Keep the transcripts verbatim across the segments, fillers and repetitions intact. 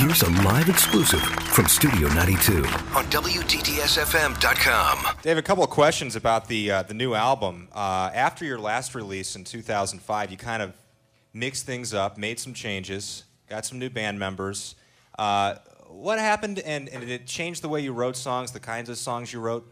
Here's a live exclusive from Studio ninety-two on W T T S F M dot com. Dave, a couple of questions about the uh, the new album. Uh, after your last release in two thousand five, you kind of mixed things up, made some changes, got some new band members. Uh, what happened, and, and did it change the way you wrote songs, the kinds of songs you wrote?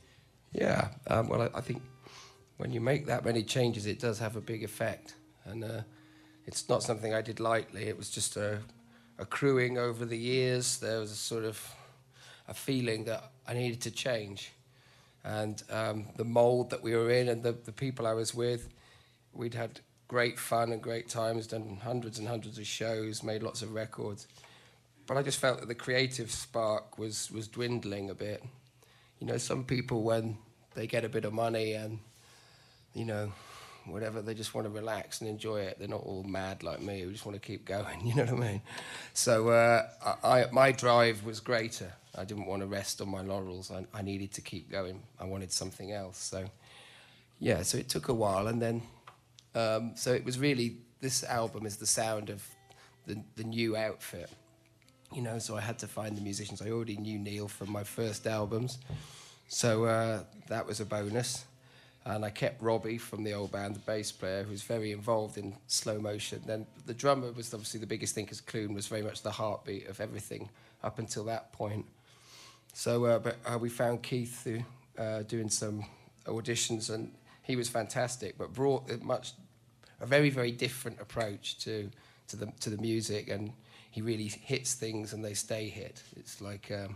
Yeah, um, well, I, I think when you make that many changes, it does have a big effect. And uh, it's not something I did lightly. It was just a, accruing over the years. There was a sort of a feeling that I needed to change. And um, the mold that we were in and the, the people I was with, we'd had great fun and great times, done hundreds and hundreds of shows, made lots of records. But I just felt that the creative spark was, was dwindling a bit. You know, some people, when they get a bit of money and, you know, whatever, they just want to relax and enjoy it. They're not all mad like me who just want to keep going, you know what I mean? So uh, I, my drive was greater. I didn't want to rest on my laurels. I, I needed to keep going. I wanted something else. So, yeah, so it took a while. And then, um, so it was really, this album is the sound of the, the new outfit. You know, so I had to find the musicians. I already knew Neil from my first albums. So uh, that was a bonus. And I kept Robbie from the old band, the bass player, who was very involved in slow motion. Then the drummer was obviously the biggest thing, because Clune was very much the heartbeat of everything up until that point. So uh, but uh, we found Keith through, uh, doing some auditions, and he was fantastic, but brought a much a very, very different approach to to the to the music, and he really hits things and they stay hit. It's like um,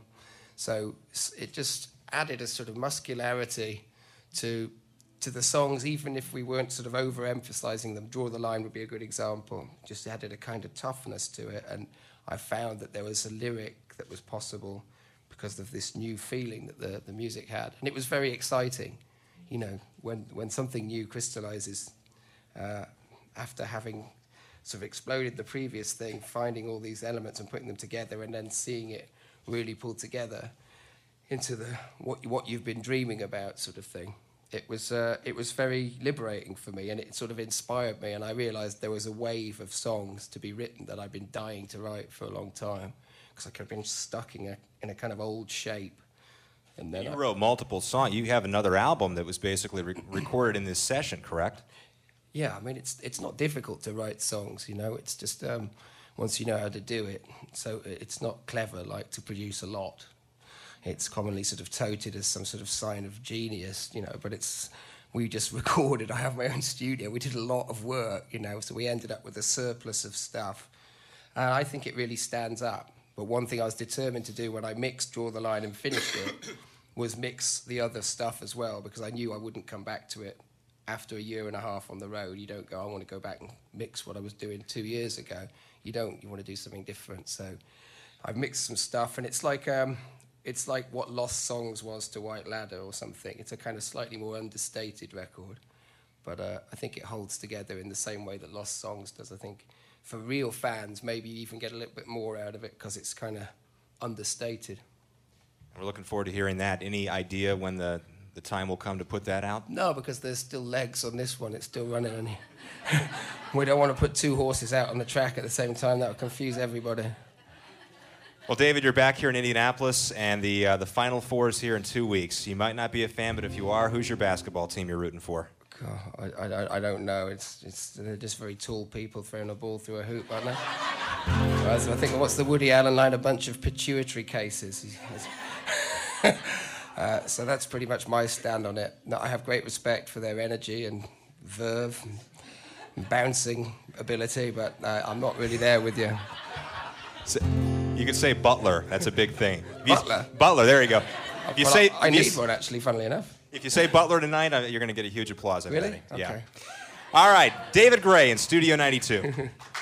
so it just added a sort of muscularity to to the songs, even if we weren't sort of overemphasizing them. Draw the Line would be a good example. Just added a kind of toughness to it, and I found that there was a lyric that was possible because of this new feeling that the, the music had. And it was very exciting, you know, when, when something new crystallizes uh, after having sort of exploded the previous thing, finding all these elements and putting them together, and then seeing it really pulled together into the what, what you've been dreaming about sort of thing. It was uh, it was very liberating for me, and it sort of inspired me, and I realised there was a wave of songs to be written that I'd been dying to write for a long time, because I could have been stuck in a, in a kind of old shape. And then you I, wrote multiple songs. You have another album that was basically re- recorded in this session, correct? Yeah, I mean, it's it's not difficult to write songs, you know. It's just um, once you know how to do it. So it's not clever, like, to produce a lot. It's commonly sort of touted as some sort of sign of genius, you know, but it's, we just recorded. I have my own studio. We did a lot of work, you know, so we ended up with a surplus of stuff. And I think it really stands up. But one thing I was determined to do when I mixed Draw the Line and finished it was mix the other stuff as well, because I knew I wouldn't come back to it after a year and a half on the road. You don't go, I want to go back and mix what I was doing two years ago. You don't. You want to do something different. So I've mixed some stuff, and it's like... Um, It's like what Lost Songs was to White Ladder or something. It's a kind of slightly more understated record. But uh, I think it holds together in the same way that Lost Songs does. I think for real fans, maybe you even get a little bit more out of it because it's kind of understated. We're looking forward to hearing that. Any idea when the, the time will come to put that out? No, because there's still legs on this one. It's still running on here. We don't want to put two horses out on the track at the same time. That would confuse everybody. Well, David, you're back here in Indianapolis, and the uh, the Final Four is here in two weeks. You might not be a fan, but if you are, who's your basketball team you're rooting for? God, I, I, I don't know. It's it's they're just very tall people throwing a ball through a hoop, aren't they? Whereas I think, what's the Woody Allen line? A bunch of pituitary cases. uh, so that's pretty much my stand on it. No, I have great respect for their energy and verve and bouncing ability, but uh, I'm not really there with you. So, you could say Butler. That's a big thing. You, Butler? Butler, there you go. If you well, say, I, I need you, one, actually, funnily enough. If you say Butler tonight, you're going to get a huge applause. I'm Really? betting. Okay. Yeah. All right, David Gray in Studio ninety-two.